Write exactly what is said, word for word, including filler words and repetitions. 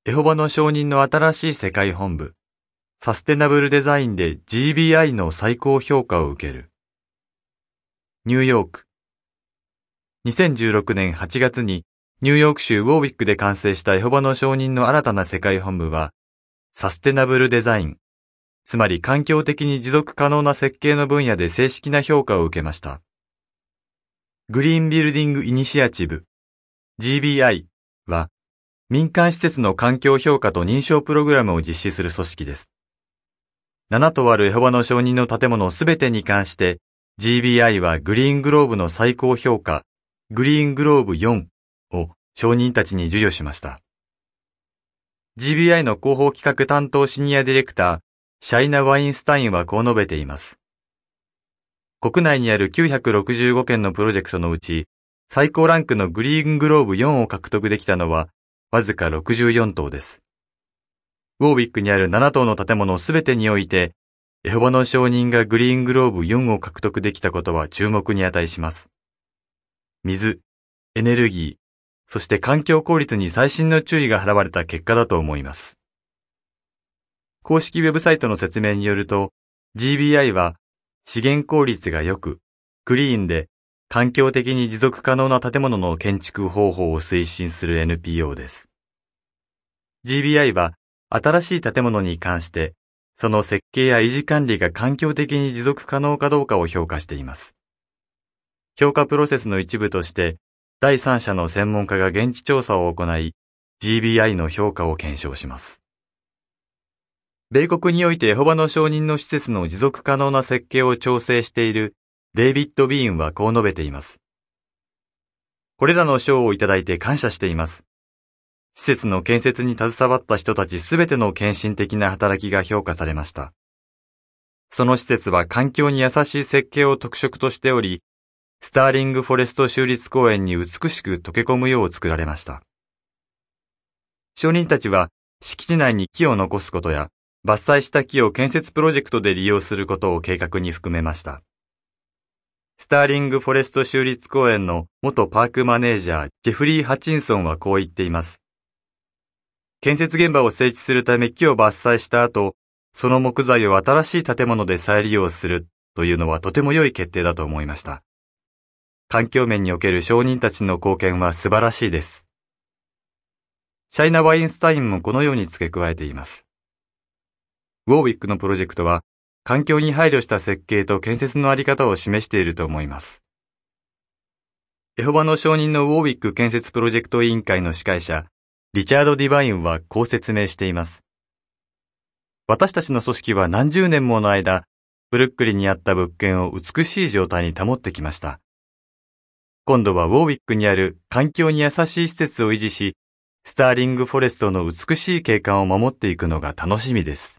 エホバの証人の新しい世界本部、サステナブルデザインで ジービーアイ の最高評価を受ける。ニューヨーク。にせんじゅうろくねんはちがつにニューヨーク州ウォーウィックで完成したエホバの証人の新たな世界本部は、サステナブルデザイン、つまり環境的に持続可能な設計の分野で正式な評価を受けました。グリーンビルディングイニシアチブ、ジービーアイ は、民間施設の環境評価と認証プログラムを実施する組織です。ななとあるエホバの証人の建物すべてに関して、ジービーアイ はグリーングローブの最高評価、グリーングローブよんを証人たちに授与しました。ジービーアイ の広報企画担当シニアディレクター、シャイナ・ワインスタインはこう述べています。国内にあるきゅうひゃくろくじゅうごけんのプロジェクトのうち、最高ランクのグリーングローブよんを獲得できたのは、わずかろくじゅうよんとうです。ウォーウィックにあるななとうの建物すべてにおいて、エホバの証人がグリーングローブよんを獲得できたことは注目に値します。水、エネルギー、そして環境効率に細心の注意が払われた結果だと思います。公式ウェブサイトの説明によると、ジービーアイ は資源効率が良く、クリーンで環境的に持続可能な建物の建築方法を推進する エヌピーオー です。ジービーアイ は新しい建物に関して、その設計や維持管理が環境的に持続可能かどうかを評価しています。評価プロセスの一部として、第三者の専門家が現地調査を行い、ジービーアイ の評価を検証します。米国においてエホバの証人の施設の持続可能な設計を調整しているデイビッド・ビーンはこう述べています。これらの賞をいただいて感謝しています。施設の建設に携わった人たちすべての献身的な働きが評価されました。その施設は環境に優しい設計を特色としており、スターリングフォレスト州立公園に美しく溶け込むよう作られました。証人たちは敷地内に木を残すことや、伐採した木を建設プロジェクトで利用することを計画に含めました。スターリングフォレスト州立公園の元パークマネージャージェフリー・ハチンソンはこう言っています。建設現場を整地するため木を伐採した後、その木材を新しい建物で再利用するというのはとても良い決定だと思いました。環境面における証人たちの貢献は素晴らしいです。シャイナ・ワインスタインもこのように付け加えています。ウォーウィックのプロジェクトは、環境に配慮した設計と建設のあり方を示していると思います。エホバの証人のウォーウィック建設プロジェクト委員会の司会者、リチャード・ディバインはこう説明しています。私たちの組織は何十年もの間、ブルックリンにあった物件を美しい状態に保ってきました。今度はウォーウィックにある環境に優しい施設を維持し、スターリングフォレストの美しい景観を守っていくのが楽しみです。